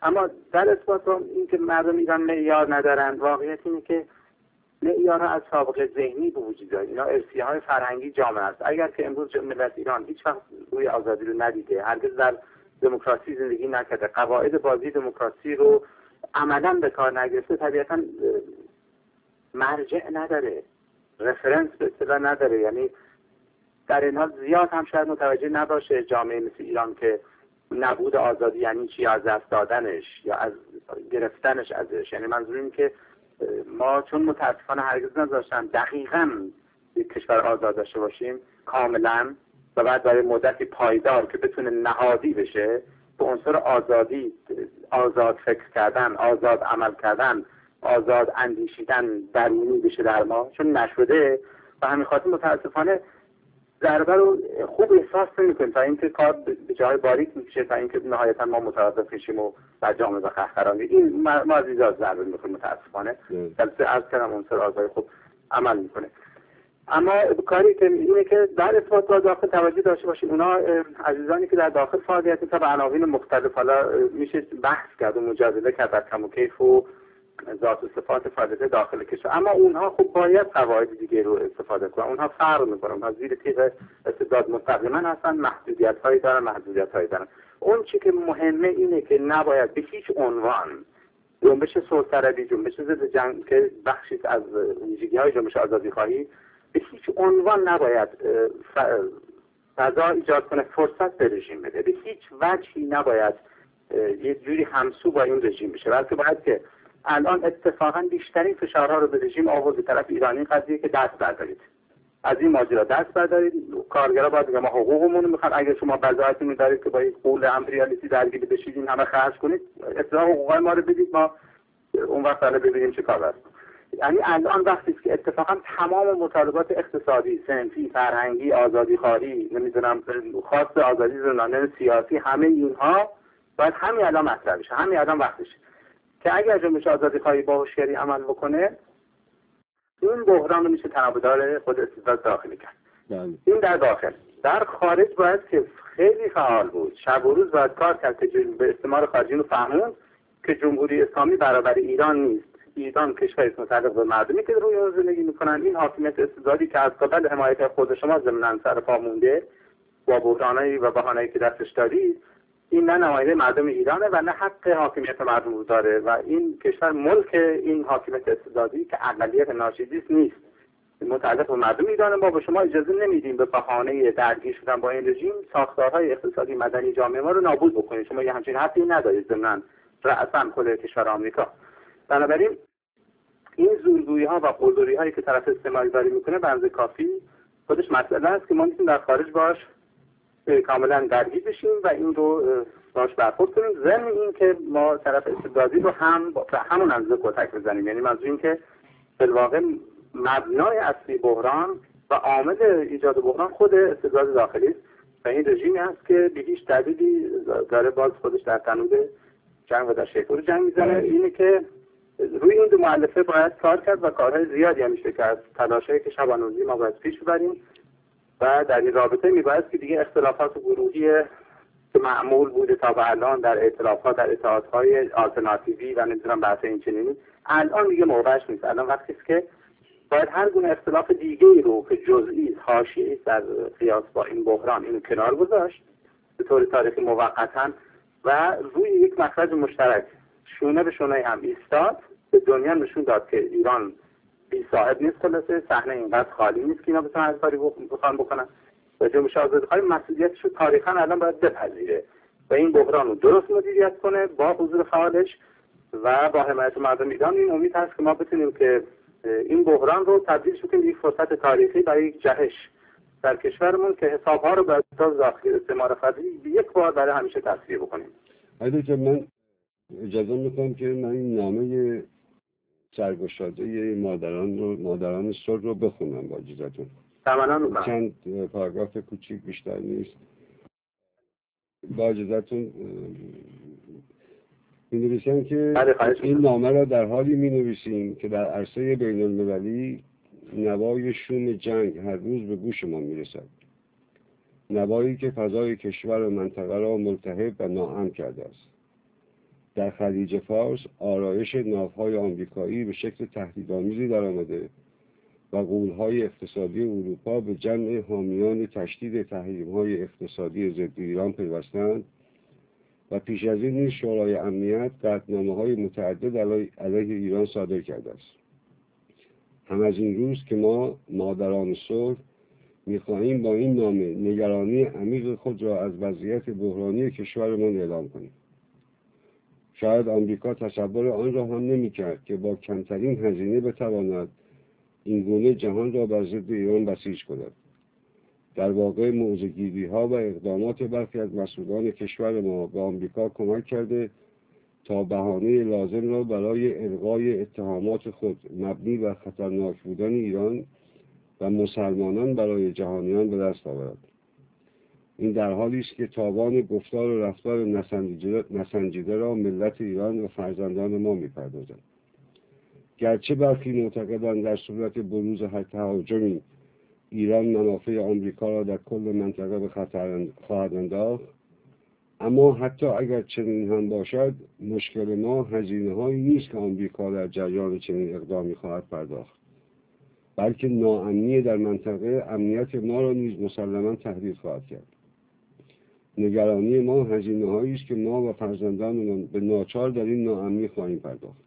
اما در اثبات این که مردم ایران معیار ندارن، واقعیت اینه که معیارها از سابقه ذهنی به وجود داره. اینا ارثیه‌های فرهنگی جامعه است. اگر که امروز ملت ایران هیچ وقت روی آزادی رو ندیده، هرگز در دموکراسی زندگی نکرده، قواعد بازی دموکراسی رو عملاً به کار نگرفته، طبیعتاً مرجع نداره، رفرنس به اصطلاح نداره. یعنی در این حال زیاد هم شاید متوجه نباشه جامعه مثل ایران که نبود آزادی یعنی چی، از دست دادنش یا از گرفتنش ازش. یعنی منظور این که ما چون متاسفانه هرگز نذاشتن دقیقاً یک کشور آزاد داشته باشیم کاملاً و بعد برای مدتی پایدار که بتونه نهادی بشه، به عنصر آزادی، آزاد فکر کردن، آزاد عمل کردن، آزاد اندیشیدن درونی بشه در ما، چون نشده و همین خاطر متاسفانه ضربه رو خوب احساس نمی‌کنیم تا اینکه کار به جای باریک میشه، تا اینکه نهایتا ما متوقف بشیم و در جامعه و قهقرانی این ما از اینجا ضربه می‌خوریم متاسفانه. البته از کلام عنصر آزادی خوب عمل میکنه. اما کاری که اینه که در اثبات با داخل توجه داشته باشیم. اونا عزیزانی که در داخل فعالیت می‌کنن به عناوین مختلف، حالا میشه بحث کرد و مجادله کرد در کم و کیف و ذات و صفات فعالیت داخل کشور، اما اونها خب باید قواعد دیگه رو استفاده کنن. اونها فرق میکنن، اونها زیر تیغ استبداد مستقیما هستن، محدودیت‌هایی دارن. اون چی که مهمه اینه که نباید به هیچ عنوان جنبش صلح‌طلبی، جنبش ضد جنگ که بخشی از ویژگی‌های جنبش آزادی‌خواهی، به هیچ عنوان نباید فضا ایجاد کنه فرصت به رژیم بده، به هیچ وجهی نباید یه جوری همسو با این رژیم بشه، بلکه باید که الان اتفاقا بیشترین فشارها رو به رژیم آورد به طرف ایرانی قضیه که دست بردارید، از این ماجرا دست بردارید. کارگرا باید بگن ما حقوقمون رو میخوان، اگر شما بضاعتتون دارید که با این قول امپریالیستی درگیر بشید این همه خرج کنید، اصلاح حقوق ما رو بدید، ما اون وقت حالا ببینیم چه کار است. یعنی الان وقتی است که اتفاقا تمام مطالبات اقتصادی، صنفی، فرهنگی، آزادیخواهی، نمیدونم خواست آزادی زنانه سیاسی، همه اینها باید همین الان مطرح بشه، همین الان وقتشه که اگر جنبش آزادیخواهی با هوشیاری عمل بکنه، این بحران رو میشه تنابدار خود استبداد داخلی کرد. این در داخل. در خارج باید که خیلی فعال بود، شب و روز باید کار کرد که به استعمار خارجی رو فهموند که جمهوری اسلامی برابر ایران نیست. ایران کشوری است متعلق به مردمی که روی اون زندگی میکنن. این حاکمیت استبدادی که از قبل حمایت خود شما ضمن سر پا مونده با بحرانایی و بهانه‌ای که دستش دارید، این نه نماینده مردم ایرانه و نه حق حاکمیت مردم رو داره و این کشور ملک این حاکمیت استبدادی که اقلیت ناشیزی نیست، متعلق به مردم ایرانه. ما به شما اجازه نمیدیم به بهانه درگیر شدن با این رژیم ساختارهای اقتصادی مدنی جامعه ما رو نابود بکنید. شما یه همچین حقی ندارید ضمن رأساً خود کشور آمریکا. بنابراین این زورگویی‌ها و قلدری‌هایی که طرف استعماری داری میکنه به اندازه کافی خودش مسئله است که ما میتونیم در خارج باش کاملا درگیر بشیم و این رو باش برخورد کنیم، ضمن این که ما طرف استبدادی رو هم به همون اندازه کتک بزنیم. یعنی منظور این که در واقع مبنای اصلی بحران و عامل ایجاد بحران خود استبداد داخلی است و این رژیمی است که به هیچ دلیلی داره باز خودش در تنور جنگ و در شیپور جنگ میزنه. اینه که روی این دو مؤلفه باید کار کرد و کارهای زیادی هم میشه کرد. تلاشایی که شبانه‌روزی ما باید پیش ببریم و در این رابطه میباید که دیگه اختلافات گروهی که معمول بوده تا به الان در ائتلافات، در اتحادهای آلترناتیوی و نمیدونم بحث این چنینی، الان دیگه موقعش نیست. الان وقتی است که باید هر گونه اختلاف دیگه‌ای رو که جزئی است، حاشیه‌ای است در قیاس با این بحران اینو کنار گذاشت به طور تاریخی موقتا و روی یک مخرج مشترک شونه به شونه هم ایستاد، به دنیا نشون داد که ایران بی صاحب نیست، خلاصه صحنه اینقدر خالی نیست که اینا بتونن هر کاری بکنن و جنبش آزادیخواهی مسئولیتش رو تاریخاً الان باید بپذیره و این بحران رو درست مدیریت کنه با حضور فعالش و با حمایت مردم ایران. این امید هست که ما بتونیم که این بحران رو تبدیل کنیم به یک فرصت تاریخی برای یک جهش در کشورمون که حساب‌ها رو به اساس داخلی استعمار خارجی یک بار برای همیشه تصفیه بکنیم. اگه من اجازه می‌خوام که من این نامه سرگشاده مادران صلح رو بخونم با اجازهتون. تمام. چند پاراگراف کوچیک بیشتر نیست. با اجازهتون می‌نویسم که این نامه را در حالی می‌نویسیم که در عرصه بین‌المللی نوای شوم جنگ هر روز به گوش ما می‌رسد. نوایی که فضای کشور و منطقه را ملتهب و ناامن کرده است. در خلیج فارس آرایش ناوهای آمریکایی به شکل تهدیدآمیزی درآمده و غول‌های اقتصادی اروپا به جمع حامیان تشدید تحریم‌های اقتصادی ضد ایران پیوستند و پیش از این نیز شورای امنیت قطعنامه‌های متعدد علیه ایران صادر کرده است. هم از این روز که ما مادران صلح می‌خواهیم با این نامه نگرانی عمیق خود را از وضعیت بحرانی کشورمان اعلام کنیم. شاید آمریکا تصور آن را هم نمی‌کرد که با کمترین هزینه بتواند این گونه جهان را بر ضد ایران بسیج کند. در واقع موضع‌گیری‌ها و اقدامات برخی از مسئولان کشور ما به آمریکا کمک کرده تا بهانه لازم را برای الغای اتهامات خود مبنی بر خطرناک بودن ایران و مسلمانان برای جهانیان به دست آورد. این در حالی است که تاوان گفتار و رفتار نسنجیده را ملت ایران و فرزندان ما می‌پردازند. گرچه برخی معتقدند در صورت بروز هر تهاجمی ایران منافع آمریکا را در کل منطقه به خطر خواهد انداخت، اما حتی اگر چنین هم باشد مشکل ما هزینه‌هایی نیست که آمریکا در جریان چنین اقدامی خواهد پرداخت، بلکه ناامنی در منطقه امنیت ما را نیز مسلماً تهدید خواهد کرد. نگرانی ما هزینه‌هایی است که ما و فرزندانمان به ناچار در این ناامنی خواهیم پرداخت.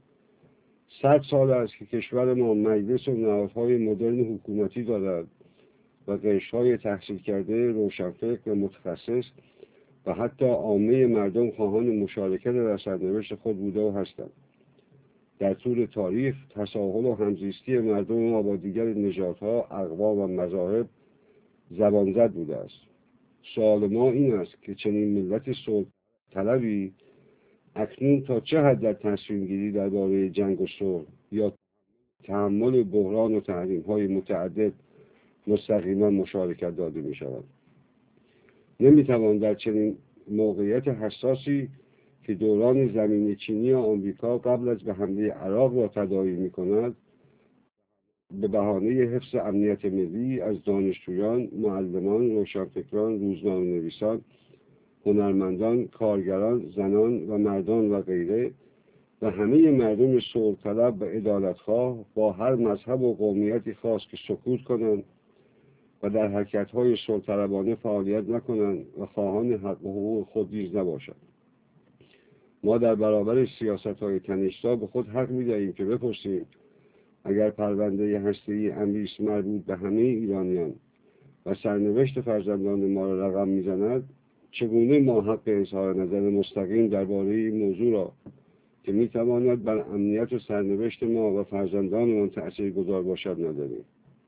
100 سال است که کشور ما مجلس و نهادهای مدرن حکومتی دارد و قشرهای تحصیل کرده، روشنفکر و متخصص و حتی عامه مردم خواهان مشارکت در سرنوشت خود بوده و هستند. در طول تاریخ تساهل و همزیستی مردم ما با دیگر نژادها، اقوام و مذاهب زبانزد بوده است. سوال ما این است که چنین ملت صلح طلبی اکنون تا چه حد در تصمیم گیری درباره جنگ و صلح یا تحمل بحران و تحریم‌های متعدد مستقیما مشارکت داده می شود؟ نمیتوان در چنین موقعیت حساسی که دوران زمین چینی آمریکا قبل از به حمله عراق را تداعی می کند به بهانه حفظ امنیت ملی از دانشجویان، معلمان، روشنفکران، روزنامه‌نویسان، هنرمندان، کارگران، زنان و مردان و غیره و همه مردم صلح طلب و عدالتخواه با هر مذهب و قومیتی خاص که سکوت کنند و در حرکت‌های صلح طلبانه فعالیت نکنند و خواهان حق و حقوق خود نیز نباشند. ما در برابر سیاست‌های تنش‌زا به خود حق می‌دهیم که بپرسیم اگر پرونده هسته‌ای امری است مربوط به همه ایرانیان و سرنوشت فرزندان ما را رقم می‌زند، چگونه ما حق اظهار نظر مستقیم درباره این موضوع را که می‌تواند بر امنیت و سرنوشت ما و فرزندانمان تأثیرگذار باشد نداریم؟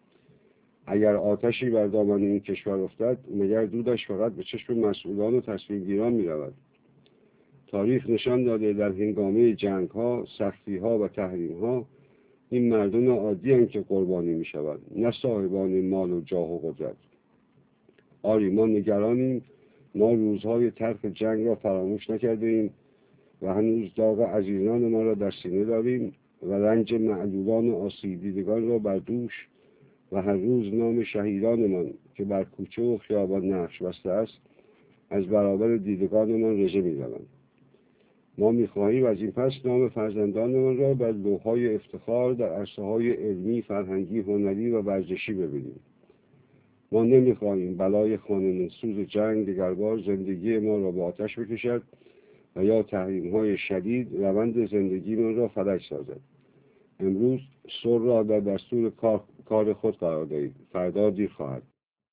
اگر آتشی بر دامن این کشور افتد، مگر دودش فقط به چشم مسئولان و تصمیمگیران می‌رود؟ تاریخ نشان داده در هنگامه جنگ‌ها، سختی‌ها و تحریم‌ها این مردم عادی هستند که قربانی می‌شوند، نه صاحبان مال و جاه و قدرت. آری ما نگرانیم. ما روزهای تلخ جنگ را فراموش نکرده ایم و هنوز داغ عزیزان ما را در سینه داریم و رنج معلولان و آسیب دیدگان را بر دوش و هر روز نام شهیدانمان که بر کوچه و خیابان نقش بسته است از برابر دیدگانمان رژه می‌زنند. ما می‌خواهیم از این پس نام فرزندانمان را بر لوح‌های افتخار در عرصه‌های علمی، فرهنگی، هنری و ورزشی ببینیم. ما نمی‌خواهیم بلای خانمانسوز جنگ دگربار زندگی ما را به آتش بکشد و یا تحریم‌های شدید روند زندگیمان را فلج سازد. امروز صلح را در دستور کار خود قرار دهید. فردا دیر خواهد.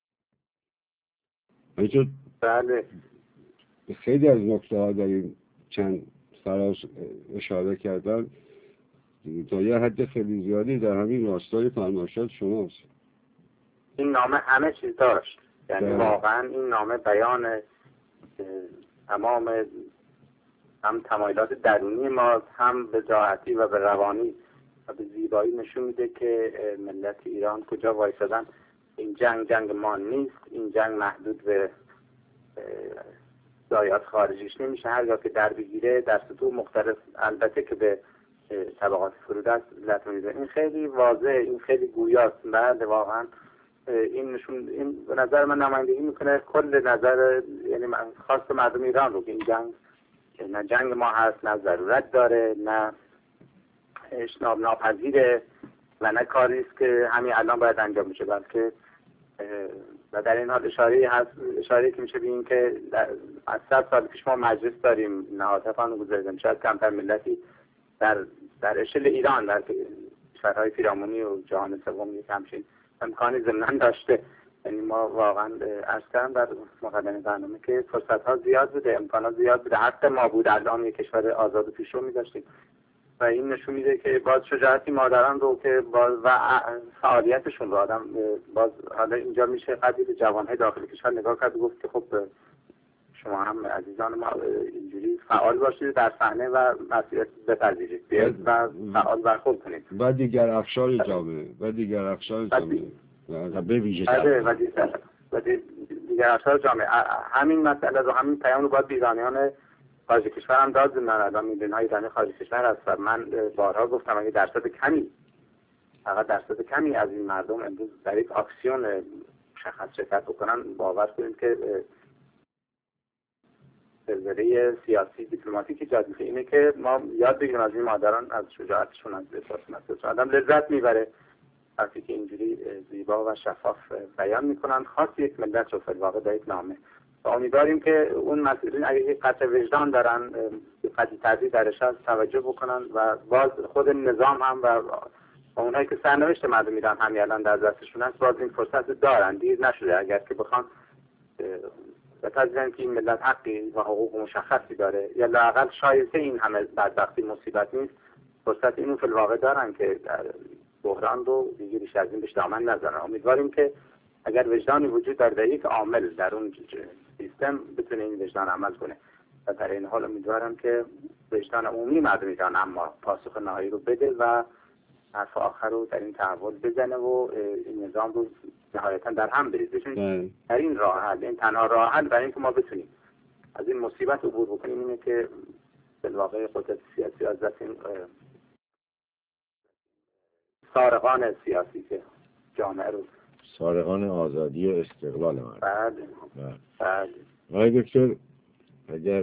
اینجور بله، خیلی از نکته‌ها در این چند فراز اشاره کردن تا یه حد خیلی زیادی در همین راستای فرمایشات شماست. این نامه همه چیز داشت، یعنی واقعا این نامه بیان تمام هم تمایلات درونی ما، هم به راحتی و به روانی و به زیبایی نشون میده که ملت ایران کجا وایسادن. این جنگ ما نیست، این جنگ محدود به ضایعات خارجیش نمیشه. هرگاه که در بگیره در سطوح مختلف، البته که به طبقات فرودست لطمه میزنه. این خیلی واضحه، این خیلی گویاست. بعد واقعا این نشون، این به نظر من نمایندگی میکنه کل نظر، یعنی خاص مردم ایران رو که این جنگ که نه جنگ ما هست، نه ضرورت داره، نه اجتناب ناپذیره و نه کاری است که همین الان باید انجام میشه، بلکه و در این حال اشاره که میشه به این که از 100 سال پیش ما مجلس داریم، نهادها هم گذاریدن، شاید کمتر ملتی در اشل ایران، در کشورهای پیرامونی و جهان سوم یک همچین امکانی ضمناً داشته. یعنی ما واقعا عرض کردم در مقدمه برنامه که فرصت‌ها زیاد بوده، امکانات زیاد بوده، حق ما بود الان یک کشور آزاد و پیشرو می‌داشتیم و این نشون میده که باز شجاعتی مادران رو که باز و فعالیتشون رو آدم باز حالا اینجا میشه قدری جوانهای داخل کشور نگاه کرد و گفت که خب شما هم عزیزان ما اینجوری فعال باشید در صحنه و مسئولیت بپذیرید و فعال برخورد کنید و دیگر اقشار جامعه به ویژه و دیگر اقشار جامعه همین مسئله رو، همین پیام رو باید ایرانیان خارج کشور هم داد. من الان میلیون‌های ایرانی خارج کشور هست و من بارها گفتم اگه فقط درصد کمی از این مردم امروز در یک اکسیون مشخص شرکت بکنن، باور کنید که سلسله سیاسی دیپلماتیک ایجاد میشه. اینه که ما یاد بگیریم از این مادران، از شجاعتشون، از احساساتشون. آدم لذت میبره وقتی که اینجوری زیبا و شفاف بیان میکنن، خاص یک ملت رو فی‌الواقع در یک نامه. امیدواریم که اون مسئولین اگه یک قطع وجدان دارن قطعی تردید درش هست توجه بکنن و باز خود نظام هم و اونایی که سرنوشت مردم ایران همین الان در دستشون هست باز این فرصت دارن، دیر نشده. اگر که بخوان بپذیرن که این ملت حقی و حقوق مشخصی داره یا لااقل شایسته این همه بدبختی مصیبت نیست، فرصت اینو فی الواقع دارن که در بحران رو دیگه بیش از این بهش دامن نزنن. امیدواریم که اگر وجدانی وجود داره یک عامل در اون سیستم بتونه این وجدان عمل کنه و در این حال امیدوارم که وجدان عمومی مردم ایران اما پاسخ نهایی رو بده و حرف آخر رو در این تحول بزنه و این نظام رو نهایتا در هم بریزه. چون در این راه حل، این تنها راه حل برای اینکه ما بتونیم از این مصیبت عبور بکنیم اینه که به واقع قدرت سیاسی از دست این سارقان سیاسی که جامعه رو سارقان آزادی و استقلال مردم. بله. آقای دکتر اگر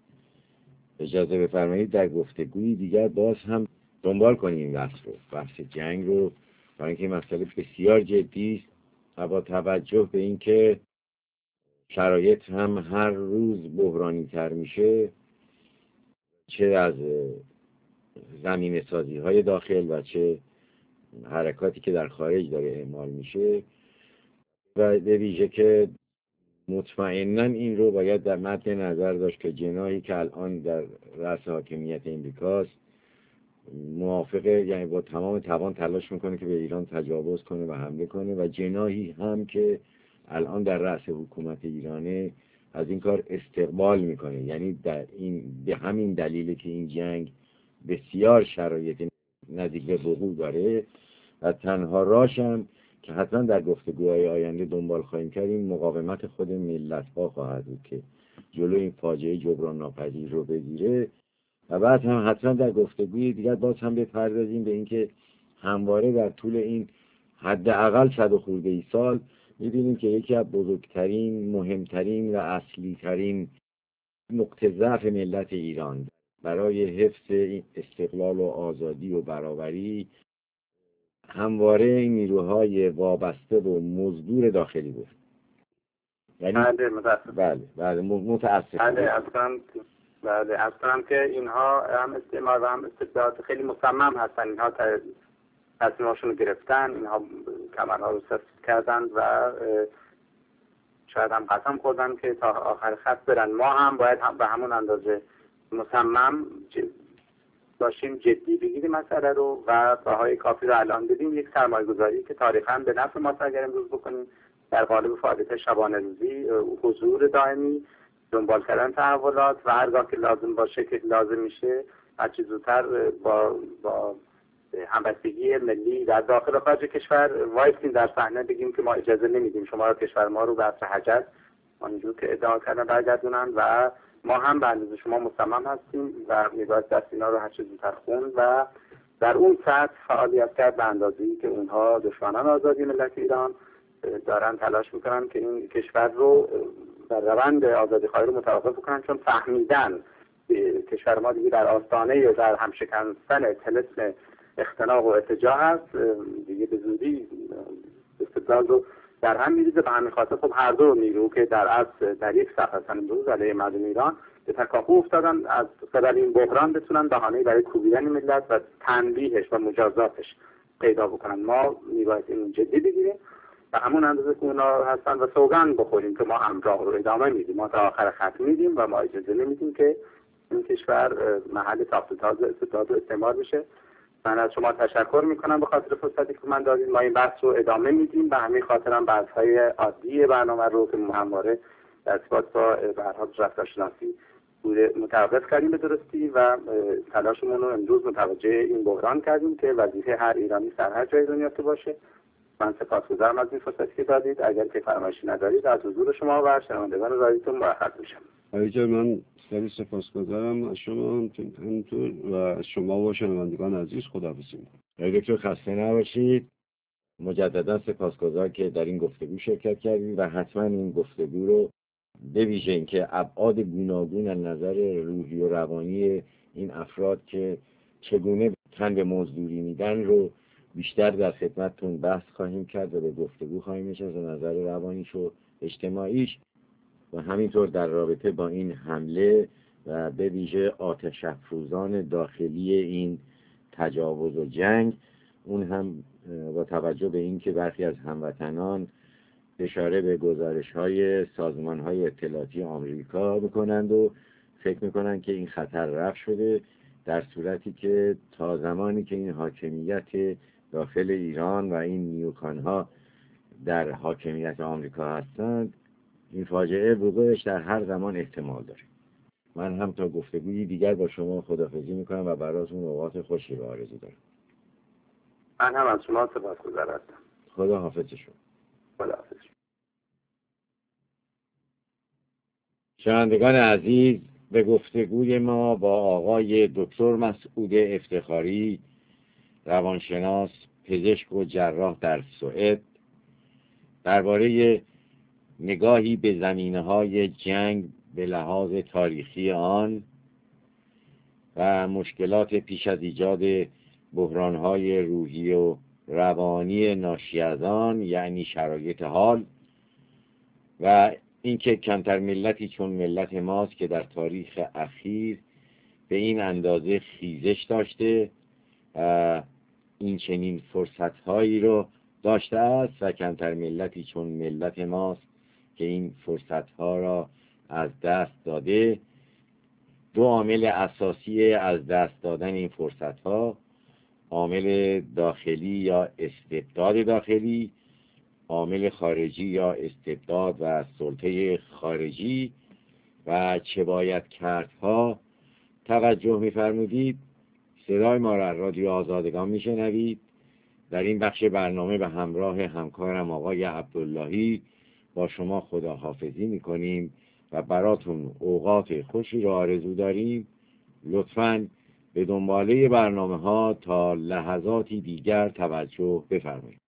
اجازه بفرمایید در گفتگوی دیگر باز هم دنبال کنیم بحث جنگ رو، برای اینکه مسئله بسیار جدی است و با توجه به اینکه شرایط هم هر روز بحرانی تر میشه، چه از زمینه سازی های داخل و چه حرکاتی که در خارج داره اعمال میشه و به ویژه که مطمئناً این رو باید در مد نظر داشت که جناحی که الان در رأس حاکمیت امریکاست موافقه، یعنی با تمام توان تلاش میکنه که به ایران تجاوز کنه و حمله کنه، و جناحی هم که الان در رأس حکومت ایرانه از این کار استقبال میکنه. یعنی در این به همین دلیله که این جنگ بسیار شرایط نزدیک به وقوع داره و تنها راشم که حتما در گفتگوهای آینده دنبال خواهیم کرد این مقاومت خود ملت‌ها خواهد بود که جلو این فاجعه جبران ناپذیر رو بگیره. و بعد هم حتما در گفتگوی دیگر باز هم بپردازیم به اینکه همواره در طول این حداقل 100 و خورده ای سال می‌بینیم که یکی از بزرگترین، مهمترین و اصلی‌ترین نقطه ضعف ملت ایران برای حفظ استقلال و آزادی و برابری همواره این نیروهای وابسته و مزدور داخلی بود. یعنی بله متاسفم. بله اصلا که اینها هم استعمار و هم استبداد خیلی مصمم هستن. اینها تصمیماشون رو گرفتن، اینها کمرها رو سفت کردن و شاید هم قسم خوردن که تا آخر خط برن. ما هم باید هم به همون اندازه مصمم باشیم، جدی بگیریم مسئله رو و بهای کافی رو الان بدیم. یک سرمایه‌گذاری که تاریخاً به نفع ما اگر امروز بکنیم در قالب فعالیت شبانه روزی، حضور دائمی، دنبال کردن تحولات و هرگاه که لازم باشه که لازم میشه هرچی زودتر با همبستگی ملی در داخل و خارج کشور وایسیم در صحنه، بگیم که ما اجازه نمیدیم شما را کشور ما رو به عصر حجر آنجور که ادعا کردن برگردونن و ما هم به اندازه شما مصمم هستیم و میباید دست اینا رو هرچی زودتر خوند و در اون سطح فعالیت کرد به اندازه‌ای که اونها دشمنان آزادی ملت ایران دارن تلاش میکنن که این کشور رو در روند آزادی خواهی رو متوقف کنن، چون فهمیدن کشور ما دیگه در آستانه یا در همشکستن طلسم اختناق و ارتجاع هست، دیگه به زودی استقلال رو در هم میریزه. به همین خاطر خب هر دو نیرو که در اصل در یک صف هستن امروز علیه مردم ایران به تکاپو افتادن از قبل این بحران بتونن بهانه‌ای برای کوبیدن ملت و تنبیهش و مجازاتش پیدا بکنن. ما میباید این جدی بگیریم و همون اندازه که اونا هستن و سوگند بخوریم که ما هم راه رو ادامه میدیم، ما تا آخر خط میدیم و ما اجازه نمیدیم که این کشور محل تاخت و تاز استبداد و استعمار بشه. من از شما تشکر میکنم به خاطر فرصتی که من دادید. ما این بحث رو ادامه میدیم، به همین خاطر هم بحث‌های عادی برنامه رو که همواره در ارتباط با به هر حال رفتارشناسی بوده متوقف کردیم به درستی و تلاشمون رو امروز متوجه این بحران کردیم که وظیفه هر ایرانی در هر جای دنیا که باشه. من سپاسگزارم از این فرصتی که دادید. اگر که فرمایشی ندارید از حضور شما و شنوندگان رادیوتون مرخص میشم. من خیلی سپاسگزارم از شما همینطور و از شما و شنوندگان عزیز. خداحافظی می‌کنم. دکتر خسته نباشید. مجددا سپاسگزار که در این گفتگو شرکت کردید و حتما این گفتگو رو به ویژه اینکه ابعاد گوناگون از نظر روحی و روانی این افراد که چگونه تن به مزدوری میدن رو بیشتر در خدمتتون بحث خواهیم کرد و به گفتگو خواهیم نشست از نظر روانیش و اجتماعیش و همینطور در رابطه با این حمله و به ویژه آتش افروزان داخلی این تجاوز و جنگ، اون هم با توجه به اینکه برخی از هموطنان اشاره به گزارش‌های سازمان‌های اطلاعاتی آمریکا می‌کنند و فکر می‌کنند که این خطر رفع شده، در صورتی که تا زمانی که این حاکمیت داخل ایران و این نیوکان‌ها در حاکمیت آمریکا هستند، این فاجعه وقوعش در هر زمان احتمال داره. من هم تا گفتگویی دیگر با شما خداحافظی می‌کنم و براتون اوقات خوشی رو آرزو دارم. من هم از شما سپاسگزار هستم. خدا حافظ شما. خدا حافظ. شنوندگان عزیز، به گفتگوی ما با آقای دکتر مسعود افتخاری، روانشناس، پزشک و جراح در سوئد، درباره نگاهی به زمینه‌های جنگ به لحاظ تاریخی آن و مشکلات پیش از ایجاد بحران‌های روحی و روانی ناشی از آن، یعنی شرایط حال، و اینکه کمتر ملتی چون ملت ماست که در تاریخ اخیر به این اندازه خیزش داشته این چنین فرصت‌هایی رو داشته است و کمتر ملتی چون ملت ماست که این فرصت‌ها را از دست داده. دو عامل اساسی از دست دادن این فرصت‌ها، عامل داخلی یا استبداد داخلی، عامل خارجی یا استبداد و سلطه خارجی و چه باید کردها توجه می‌فرمودید. صدای ما را رادیو آزادگان میشنوید. در این بخش برنامه به همراه همکارم آقای عبداللهی با شما خداحافظی میکنیم و براتون اوقات خوشی را آرزو داریم. لطفاً به دنباله برنامه ها تا لحظاتی دیگر توجه بفرمایید.